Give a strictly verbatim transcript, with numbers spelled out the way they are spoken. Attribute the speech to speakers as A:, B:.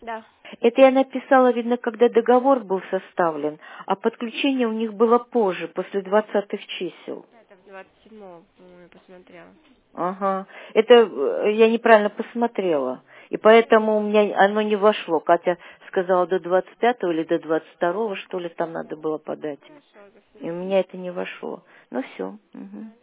A: Да.
B: Это я написала, видно, когда договор был составлен, а подключение у них было позже, после двадцатых чисел.
A: Это в двадцать седьмого, по-моему, я посмотрела.
B: Ага. Это э, я неправильно посмотрела. И поэтому у меня оно не вошло. Катя сказала до двадцать пятого или до двадцать второго, что ли, там надо было подать.
A: Хорошо, до
B: И у
A: свидания.
B: меня это не вошло. Ну все.